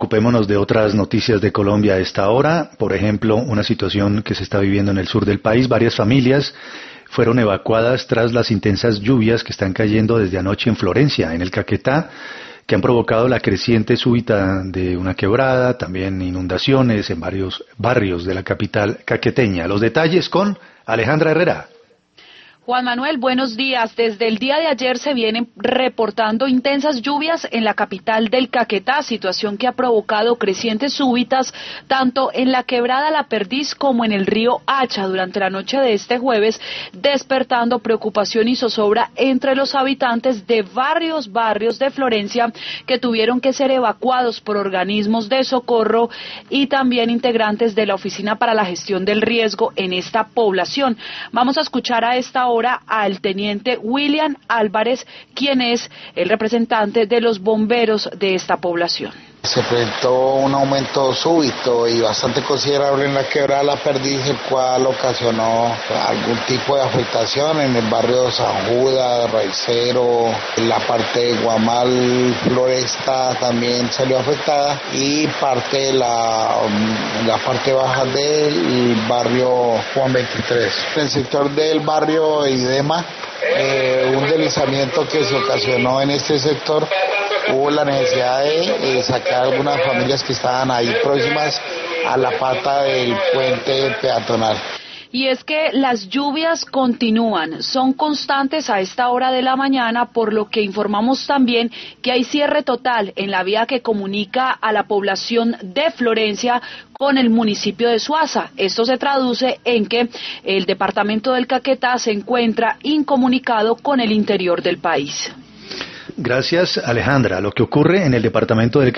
Ocupémonos de otras noticias de Colombia a esta hora. Por ejemplo, una situación que se está viviendo en el sur del país. Varias familias fueron evacuadas tras las intensas lluvias que están cayendo desde anoche en Florencia, en el Caquetá, que han provocado la creciente súbita de una quebrada, también inundaciones en varios barrios de la capital caqueteña. Los detalles con Alejandra Herrera. Juan Manuel, buenos días. Desde el día de ayer se vienen reportando intensas lluvias en la capital del Caquetá, situación que ha provocado crecientes súbitas tanto en la quebrada La Perdiz como en el río Hacha durante la noche de este jueves, despertando preocupación y zozobra entre los habitantes de varios barrios de Florencia que tuvieron que ser evacuados por organismos de socorro y también integrantes de la Oficina para la Gestión del Riesgo en esta población. Vamos a escuchar a esta hora al teniente William Álvarez, quien es el representante de los bomberos de esta población. Se presentó un aumento súbito y bastante considerable en la quebrada La Perdiz, el cual ocasionó algún tipo de afectación en el barrio San Judas, Raicero, en la parte de Guamal, Floresta también salió afectada y parte de la parte baja del barrio Juan 23. En el sector del barrio Idema, un deslizamiento que se ocasionó en este sector, hubo la necesidad de sacar algunas familias que estaban ahí próximas a la pata del puente peatonal. Y es que las lluvias continúan, son constantes a esta hora de la mañana, por lo que informamos también que hay cierre total en la vía que comunica a la población de Florencia con el municipio de Suaza. Esto se traduce en que el departamento del Caquetá se encuentra incomunicado con el interior del país. Gracias, Alejandra. Lo que ocurre en el departamento del